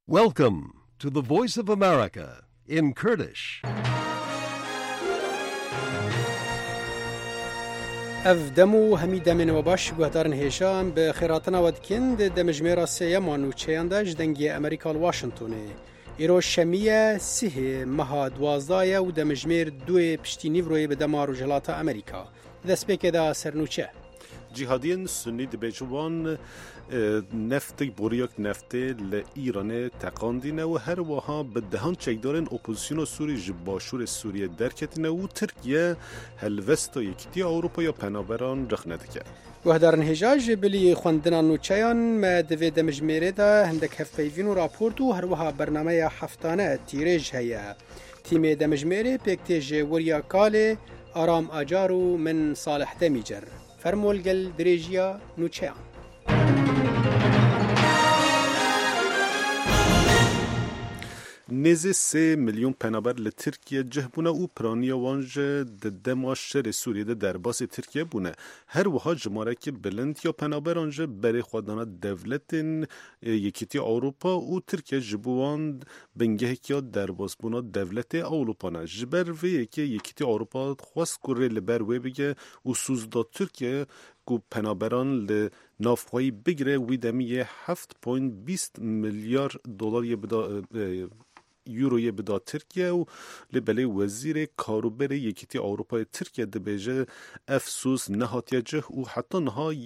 Welcome to the Voice of America in Kurdish. اف دمو همی دمین و باش گوهدارن هیشان به خیراتنا ودکند دمجمیر سیمان و چیانداج دنگی امریکا الواشنطونه ایرو شمیه سیه مها دوازدای و دمجمیر دوی پشتینی وروی به دمار و جلاتا امریکا دست بکه دا سرنوچه جهادیان سنی دبیجوان نفتی بوریاک نفتی لایران تقاندینه و هر وها به دهان چکدارن اپوزیسیون سوری جباشور سوریه درکتینه و ترکیه هلوستا یکیتی اروپا یا پنابران رخنده کرد. گوهدارن هجاج بلی خوندنان و چیان ما دوی دمجمیره دا هندک هفپیوین و راپورت و هر وها برنامه هفتانه تیرج هیا تیم دمجمیره پکتیج وریا کاله آرام آجارو من صالح دمیجر فرمولگل دریجیا نوچیان نزد 3 میلیون پنابر لترکیه جهبونه او پرانیا وانج دما شر سوریه درباس ترکیه بونه هر وها جماره که بلند یا پنابر آنج بری خودانا دولت یکیتی اروپا و ترکیه جبوان بنگه که درباس بونا دولت اروپا نه جبر وی که یکیتی اروپا خواست کره لبر وی بگه و سوزدا ترکیه کو پنابران ل نافخوی بگیره وی دمیه 7.20 میلیارد دلار یوروی بدا ترکیه و لبلی وزیر کاروبر یکیتی اروپای ترکیه دبیجه افسوس نهاتیجه و حتی نها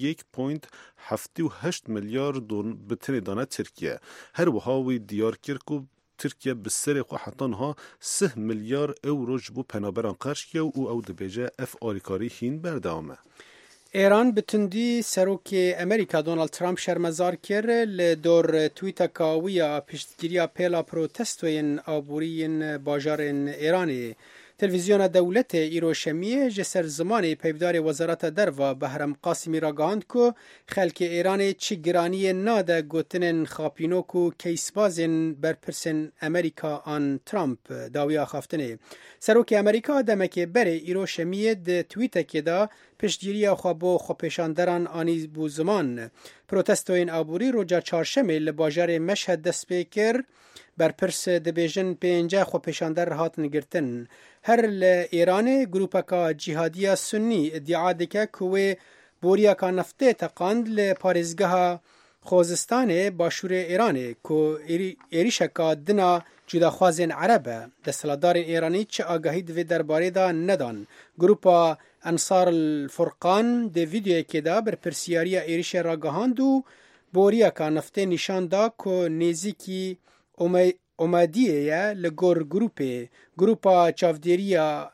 1.78 میلیارد بتنی دانه ترکیه هر وهاوی دیار کرکو ترکیه بسر خو حتی نها 3 میلیارد اورو جبو پنابران قرشیه و او دبیجه اف آریکاری هین بردامه ایران بتندی سروک امریکا دونالد ترامپ شرمزار کرد لدور تویتا کاویا پشتگیریا پیلا پروتستوین آبورین باجارن ایرانی تلویزیون دولت ایروشمیه جسر زمانی پیبدار وزارت دروا بهرم قاسمی را گاند که خلک ایران چی گرانی ناده گوتنن خاپینوکو کیسبازن برپرسن امریکا آن ترامپ داویا خافتنه سروک امریکا دمک بره ایروشمیه ده تویتا که دا پشتگیری خوابو خوپشاندران آنی بو زمان پروتستوین آبوری روجا چارشمه لباجار مشهد دست پیکر برپرس دبیجن 50 خوپشاندر هات نگرتن هر ایران گروپکا جهادی سنی ادعا دکه که بوریا کا نفته تقاند لپارزگاه خوزستان باشور ایران که ایریشکا دنا جداخوازن عربه دستلادار ایرانی چه آگاهی دوی درباره دا ندان گروپا انصار الفرقان ده ویدیو که دا بر پرسیاری ایریش را گهاند و بوریا کا نفته نشان دا که نیزیکی اومدیه لگور گروپا چافدیریا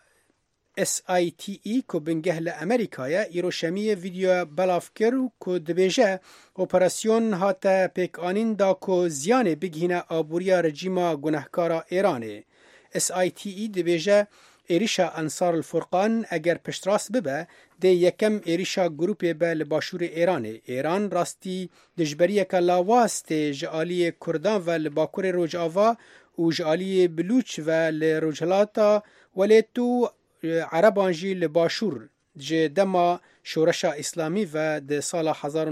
SITE که بنگه لامریکایه ایروشمی ویدیو بلاف کرو که دبیجه اپراسیون هاته پیک آنین دا که زیان بگهینه آبوریا رژیما گناهکارا ایرانه SITE دبیجه ایریشا انصار الفرقان اگر پشتراست ببه ده یکم ایریشا گروپی به لباشور ایرانه ایران راستی دجبریه که لاواست جعالی کردان و لباکور روجاوا و جعالی بلوچ و لروجلاتا ولی تو عربانجی لباشور جه دما شورش اسلامی و ده سال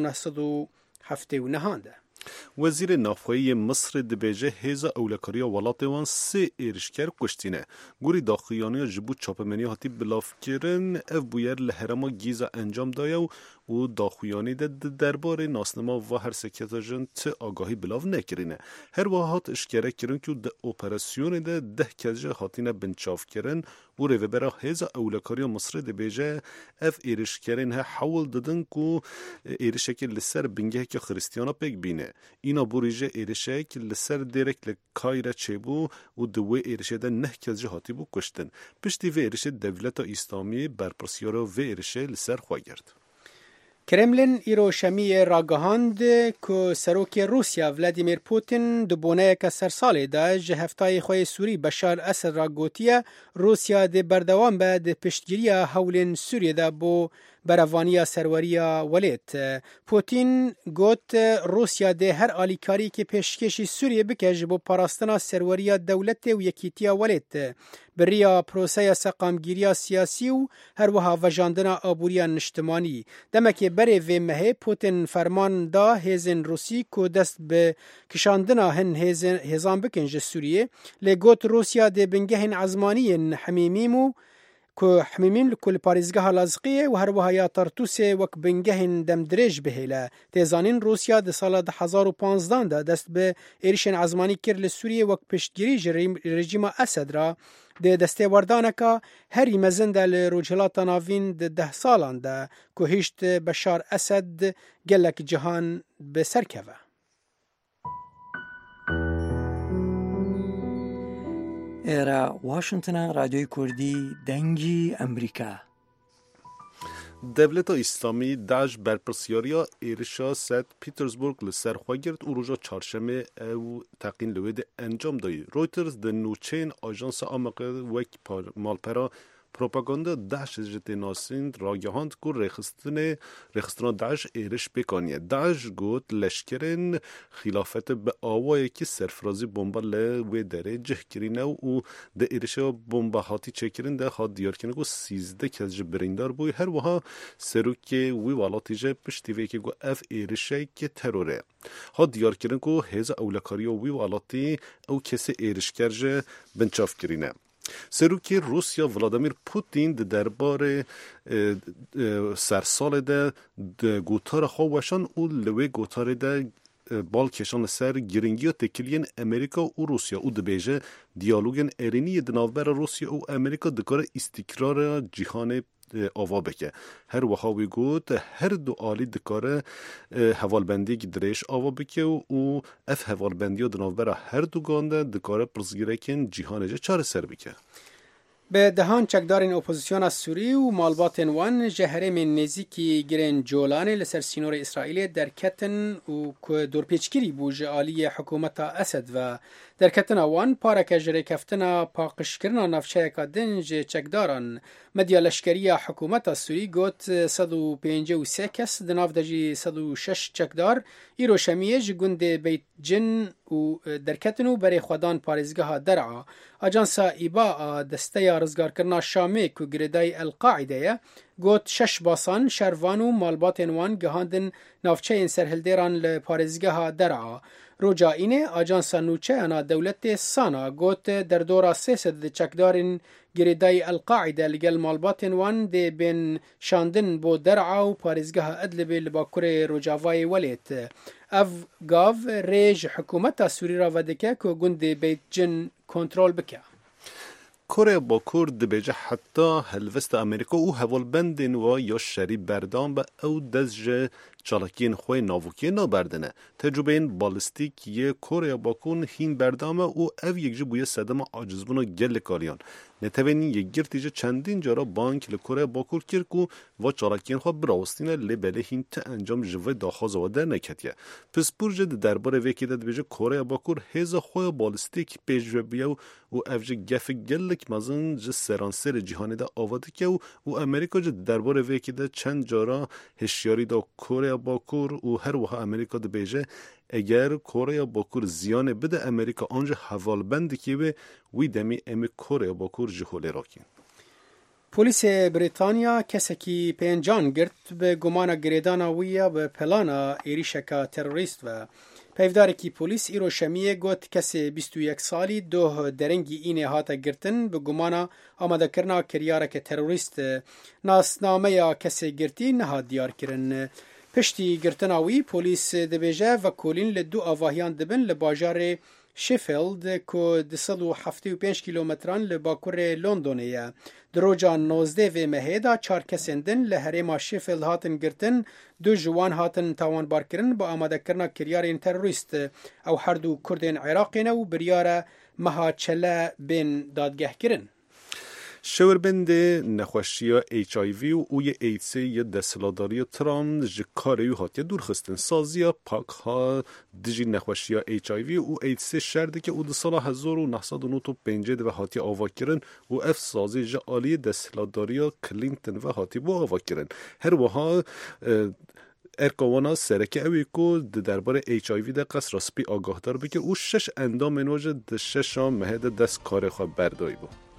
1979 وزیر نافخوی مصر دبیجه هیزا اولکاریا ولاتوان 3 ایرشکر کشتینه گوری داخلیانی جبو چاپمنی هاتی بلاف کرن اف بویر لحرما گیزا انجام دایا و داخلیانی ده درباره ناسنما و هر سکتاجن ت آگاهی بلاف نکرینه هر واحات اشکره کرن که ده اپراسیون ده کجه هاتینه بنچاف کرن و روبرا هیزا اولکاریا مصر دبیجه اف ایرشکرین ها حول دادن که ایرشکر لسر بنگه که خریستیانا پک بینه اینا بوریجه ایرشک لسر دیرک لکایره چه بو و دوی ایرشه ده نه کجه هاتی بو کشتن پشتی و ایرشه دولت اسلامی برپرسیارا و ایرشه لسر خواه گرد کرملین ایروشمی راگهاند که سروک روسیا ولادیمیر پوتین دبونه که سرساله ده جهفتای خواه سوری بشار اسد را گوتیه روسیا ده بردوان به ده پشتگیری هولین سوریه ده بو بروانیا سروریا ولید. پوتین گوت روسیا ده هر آلیکاری که پیشکشی سوریه بکش بو پاراستنا سروریا دولت و یکیتیا ولید. بریا پروسه سقامگیری سیاسی و هر وها وجاندنا آبوریا نشتمانی. دمک بره و مه پوتین فرمان دا هزن روسی که دست به کشاندنا هن هزان بکنج سوریه لگوت روسیا ده بنگهن عزمانی حمیمیمو که حمیمیم لکل پاریزگاه لازقیه و هر وها یا ترتوسه وک بنگهن دم درج بهیله. تیزانین روسیا ده سال 2015 ده دست به ایریشن عزمانی کر لسوریه وک پشتگیری رژیم اسد را ده دسته وردانکا هری مزن ده لروجهلات ناوین ده 10 سالان ده که هشت بشار اسد گلک جهان به سرکوه. ایرا واشنطن رادیوی کردی دنگی امریکا. دولت اسلامی داعش برپرسیاریا ایرشا سنت پیترزبورگ لسر خوا گرت و روژا چهارشنبه او تقین لوید انجام دایی. رویترز ده نوچین آژانس آمریکا وک مالپرا پروپاگاندا داعش جت ناسین راگهاند کو رخصتنا داعش ایرش بکانیه. داعش گوت لشکرین خلافت به آوایی که سرفرازی بمبا لوی دره جه کرینه و ده ایرش بمبا هاتی چکرین ده هات دیار کنه گو 13 کس بریندار بوی هر وها سروکی وی والاتی جه پشتی وی که گو اف ایرشه که تروره. هات دیار کنه گو هز اولکاری وی والاتی او کسی ایرشکر جه بنچاف کرینه. سروکی روسیا ولادیمیر پوتین درباره سرسال ده گوتار خواشان او لوی گوتار ده بالکشان سر گرینگی و تکیلین امریکا و روسیا او دبیجه دیالوگن ارینی دناوبر روسیا و امریکا دکار استقرار جهان آوا بکه. هر وحاوی گوت هر دو آلی دکاره حوالبندی درش آوا بکه و اف حوالبندی و دناوبر هر دو گانده دکاره پرزگیره کن جهان جه چار سر بکه. به دهان چکدارین اپوزیسیون از سوری و مالباتن وان جهره من نزیکی گرین جولانی لسر سینور اسرائیل در کتن و که دورپیچگیری بوج آلی حکومت اسد و در کتن وان پارک جره کفتنا پاقشکرنا نفشه که دنج چکداران مدیا لشکری حکومت سوری گوت 153 کس دناف دجی 106 چکدار ایرو شمیج گند بیت جن و در کتن و بری خودان پارزگاه درعا اجانسا ایبا دسته رزگار کرنا شامی که گردای القاعده گوت 6 باسان شروان و مالباتن وان گهاندن نافچه این سرهلدیران لپارزگاه درعا. روجا اینه آجانسا نوچه انا دولت سانا گوت در دورا 300 چکدارین گریدای القاعده لگل مالباتن وان ده بین شاندن بو درعا و پارزگاه ادلبی لباکور روجاوای ولیت. اف گاو ریج حکومت سوری را ودکه که گند بیت جن کنترول بکه. کره با کرد بیجه حتی هلوست امریکا او حوالبندین و یا شری بردان به او دزج چالاکین خوی ناوکی نابردنه. تجربه این بالستیک یه کره با کن هین بردامه او او یک جه بویه صدم عاجزبون و گل کاریان. نتوینی یک گرتیجه چندین جارا بانک لکره با کرد کرکو و چالاکین خواه براوستینه لبله هین تا انجام جوه داخواز و در نکتیه. پس پرجه درباره وکی داد بیجه کره با کرد هزا خوی بالستیک پیجوه بیو و افجه گف گلک مزن جه سرانسر جهانی دا آواده که و امریکا جه درباره وکی داد چند جارا هشیاری دا کره باکور و هر وها امریکا ده بیجه اگر کره باکور زیان بده امریکا آنجا حوالبند که به وی دمی امی کره باکور جهوله راکین. پلیس بریتانیا کسی که پینجان گرد به گمان گریدانا ویا به پلانا ایریشکا تروریست و پیفداری که پلیس ایرو شمیه گوت کسی 21 سالی دو درنگی اینه هاتا گرتن به گمانا آماده کرنا کریاره که تروریست ناسنامه یا کسی گرتی نهاد دیار کرن. پشتی گرتناوی پلیس دبیجه و کولین لدو آواهیان دبن لباجار شیفیلد که 275 کیلومتران لباکور لندنیه. دروجا 19 و مهیدا 4 کسندن لحریم شیفیلد هاتن گرتن 2 جوان هاتن تاوان بار کرن با آماده کرنا کریارین تروریست او هر دو کردین عراقین و بریار مها چله بین دادگه کرن. شوربند نخوشی HIV و اوی ایدز یا دستلاداری ترام جکاریو هاتیه دور خستن سازی پاک ها دیجی نخوشی HIV و ایدز شرده که او ده سال 1995 و هاتیه آوا کرن و اف سازی جعالی دستلاداری کلینتن و هاتیه بو آوا کرن هر وها ارکوانا سرکه اوی که درباره HIV ده قصر راسپی آگاه دار بکر او 6 اندام منوجه ده 6 مهد دست کار خواه بردایی بود.